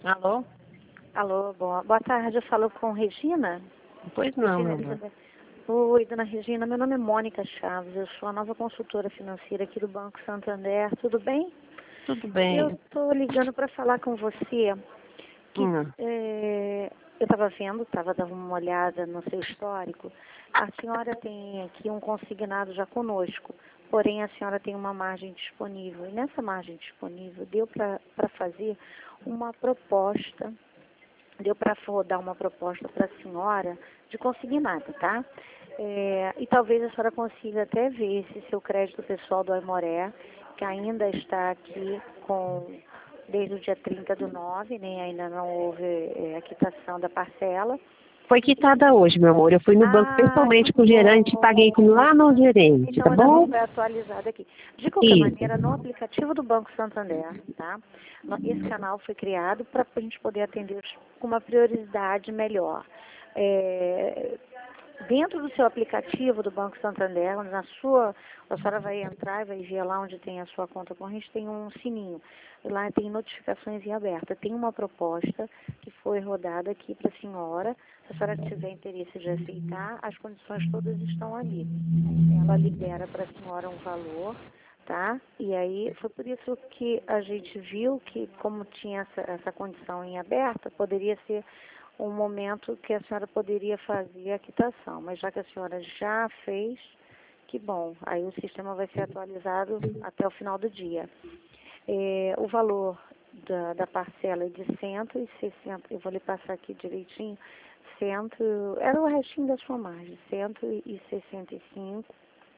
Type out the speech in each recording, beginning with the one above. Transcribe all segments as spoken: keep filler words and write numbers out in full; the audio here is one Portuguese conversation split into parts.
Alô? Alô, boa, boa tarde, eu falo com Regina. Pois não, Regina meu amor. Elizabeth. Oi, dona Regina, meu nome é Mônica Chaves, eu sou a nova consultora financeira aqui do Banco Santander, tudo bem? Tudo Eu bem. estou ligando para falar com você que Hum. é, eu estava vendo, estava dando uma olhada no seu histórico, a senhora tem aqui um consignado já conosco, porém a senhora tem uma margem disponível, e nessa margem disponível deu para fazer uma proposta. Deu para rodar uma proposta para a senhora de consignado, tá? É, e talvez a senhora consiga até ver se seu crédito pessoal do Aimoré, que ainda está aqui com desde o dia trinta do nove, né? Ainda não houve é, a quitação da parcela. Foi quitada hoje, meu amor. Eu fui no banco Ah, pessoalmente que com o gerente e paguei bom. com lá no gerente, Então tá ainda não bom? foi atualizado aqui. De qualquer Isso. maneira, no aplicativo do Banco Santander, tá? No- Esse canal foi criado para a gente poder atender os- com uma prioridade melhor. É, dentro do seu aplicativo do Banco Santander, onde na sua, a senhora vai entrar e vai ver lá onde tem a sua conta corrente, tem um sininho. E lá tem notificações em aberta. Tem uma proposta que foi rodada aqui para a senhora. Se a senhora tiver interesse de aceitar, as condições todas estão ali. Ela libera para a senhora um valor, tá? E aí foi por isso que a gente viu que, como tinha essa, essa condição em aberta, poderia ser um momento que a senhora poderia fazer a quitação. Mas já que a senhora já fez, que bom. Aí o sistema vai ser atualizado até o final do dia. É, o valor da, da parcela é de cento e sessenta, eu vou lhe passar aqui direitinho, cento, era o restinho da sua margem, cento e sessenta e cinco,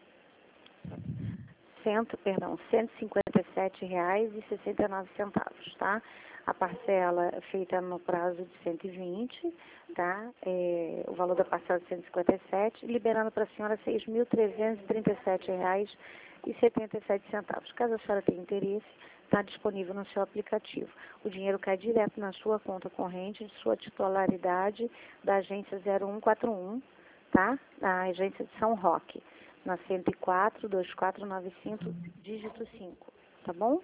cento, perdão, cento e cinquenta e sete reais e sessenta e nove centavos, tá? A parcela é feita no prazo de cento e vinte, tá? É, o valor da parcela é cento e cinquenta e sete, liberando para a senhora seis mil trezentos e trinta e sete reais e setenta e sete centavos. Caso a senhora tenha interesse, está disponível no seu aplicativo. O dinheiro cai direto na sua conta corrente de sua titularidade da agência zero um quatro um, tá? Da agência de São Roque, na cento e quatro, dois quatro nove cinco, dígito cinco, tá bom?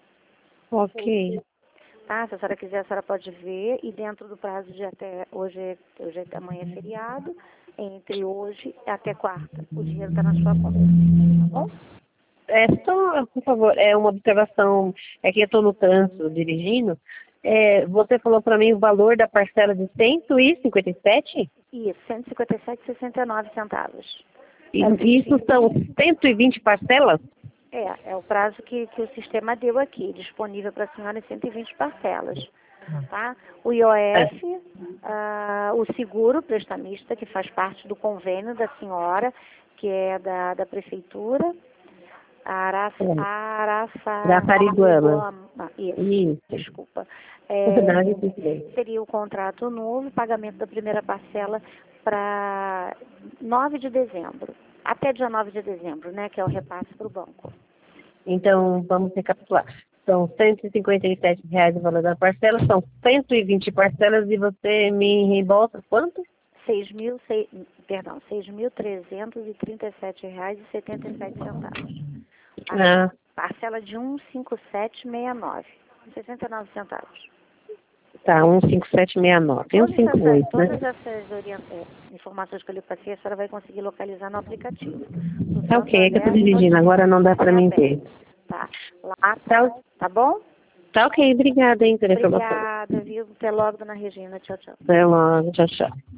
Ok. Tá? Se a senhora quiser, a senhora pode ver, e dentro do prazo de até hoje, é- hoje é- amanhã é feriado, entre hoje e até quarta, o dinheiro está na sua conta, tá bom? É só, por favor, é uma observação. É que eu estou no trânsito dirigindo. É, você falou para mim o valor da parcela de cento e cinquenta e sete? Isso, cento e cinquenta e sete e sessenta e nove centavos. E É o que isso fica. são cento e vinte parcelas? É, é o prazo que, que o sistema deu aqui, disponível para a senhora em cento e vinte parcelas. Tá? O I O É. F, ah, o seguro prestamista, que faz parte do convênio da senhora, que é da, da prefeitura, a Araça, É. Da Pariguama. Araçariguama, ah, isso, Isso. desculpa. É, Não, isso bem. seria o contrato novo, pagamento da primeira parcela para nove de dezembro, até dia nove de dezembro, né, que é o repasse para o banco. Então, vamos recapitular. São cento e cinquenta e sete reais o valor da parcela, são cento e vinte parcelas e você me reembolsa quanto? seis mil, seis, perdão, seis mil trezentos e trinta e sete reais e setenta e sete centavos. A Ah, parcela de cento e cinquenta e sete reais e sessenta e nove centavos, sessenta e nove centavos. tá, um cinco sete seis nove, Todas essas, cento e cinquenta e oito, todas né? essas orient... eh, informações que eu lhe passei, a senhora vai conseguir localizar no aplicativo. No Tá ok, é que eu tô Santander, dirigindo, agora não dá notificações pra em mim aberto. ver. Tá? Lá Tá, tá, tá bom? tá ok, obrigada, hein, pela informação. Obrigada, viu? Até logo, dona Regina. Tchau, tchau. Até logo, tchau, tchau.